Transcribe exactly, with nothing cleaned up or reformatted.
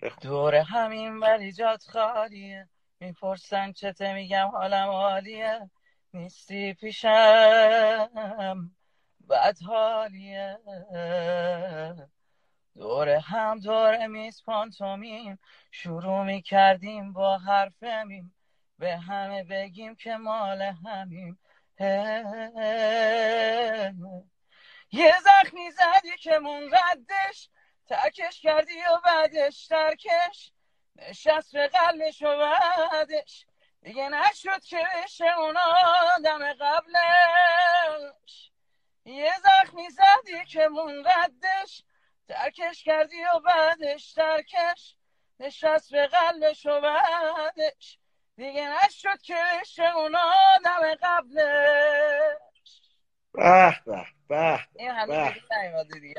دور همین ولی جات خالیه، میپرسن چته میگم حالم عالیه، نیستی پیشم بد حالیه. دور هم دور میز پانتومیم، شروع میکردیم با حرفمیم، به همه بگیم که مال همیم. یه زخمی زدی که منقدش، ترکش کردی و بعدش ترکش نشست به قلبش و بعدش دیگه نشد که بشه اون آدم قبلش. یه زخمی زدی که منقدش، ترکش کردی و بعدش ترکش نشست به قلبش و بعدش دیگه نشد که بشه اون آدم قبلش. به به به این هنوز به دیگه نیومده دیگه.